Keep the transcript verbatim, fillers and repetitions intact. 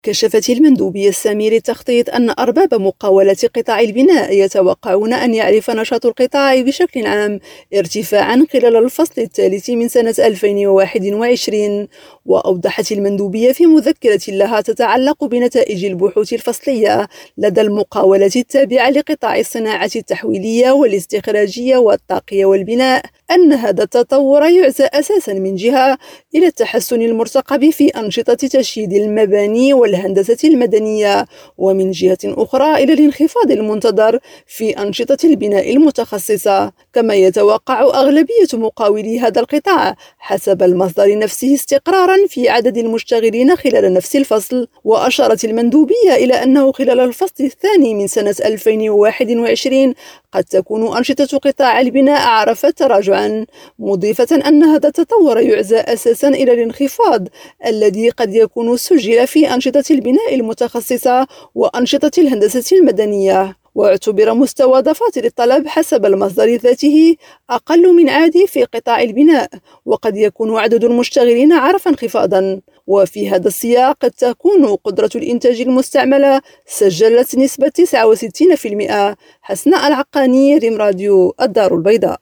كشفت المندوبية السامية للتخطيط أن أرباب مقاولات قطاع البناء يتوقعون أن يعرف نشاط القطاع بشكل عام ارتفاعا خلال الفصل الثالث من سنة ألفين وواحد وعشرين. وأوضحت المندوبية في مذكرة لها تتعلق بنتائج البحوث الفصلية لدى المقاولات التابعة لقطاع الصناعة التحويلية والاستخراجية والطاقية والبناء أن هذا التطور يعزى أساسا من جهة إلى التحسن المرتقب في أنشطة تشييد المباني والهندسة المدنية، ومن جهة أخرى إلى الانخفاض المنتظر في أنشطة البناء المتخصصة. كما يتوقع أغلبية مقاولي هذا القطاع حسب المصدر نفسه استقرارا في عدد المشتغلين خلال نفس الفصل. وأشارت المندوبية إلى أنه خلال الفصل الثاني من سنة ألفين وواحد وعشرين قد تكون أنشطة قطاع البناء عرفت تراجعا، مضيفة أن هذا التطور يعزى أساسا إلى الانخفاض الذي قد يكون سجل في أنشطة البناء المتخصصة وأنشطة الهندسة المدنية. واعتبر مستوى دفاتر الطلب حسب المصدر ذاته أقل من عادي في قطاع البناء، وقد يكون عدد المشتغلين عرف انخفاضا. وفي هذا السياق قد تكون قدرة الإنتاج المستعملة سجلت نسبة تسعة وستين بالمئة. حسناء العقاني، ريم راديو، الدار البيضاء.